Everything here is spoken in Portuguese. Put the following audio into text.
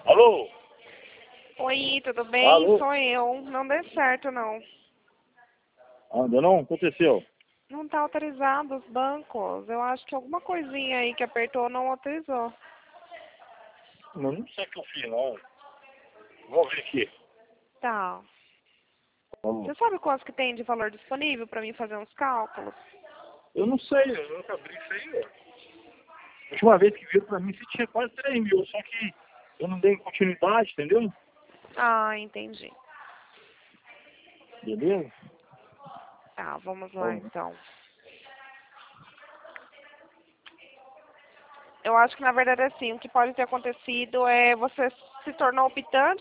Alô? Oi, tudo bem? Alô? Sou eu. Não deu certo, não. Ainda não? Aconteceu? Não tá autorizado os bancos. Eu acho que alguma coisinha aí que apertou não autorizou. Não sei o que eu fiz, não. Vamos ver aqui. Tá. Vamos. Você sabe quanto que tem de valor disponível pra mim fazer uns cálculos? Eu não sei, eu nunca abri isso aí. A última vez que viram pra mim, você tinha quase 3 mil, só que eu não dei continuidade, entendeu? Ah, entendi. Beleza? Tá, vamos lá Vamos. então. Eu acho que na verdade assim, o que pode ter acontecido é você se tornou optante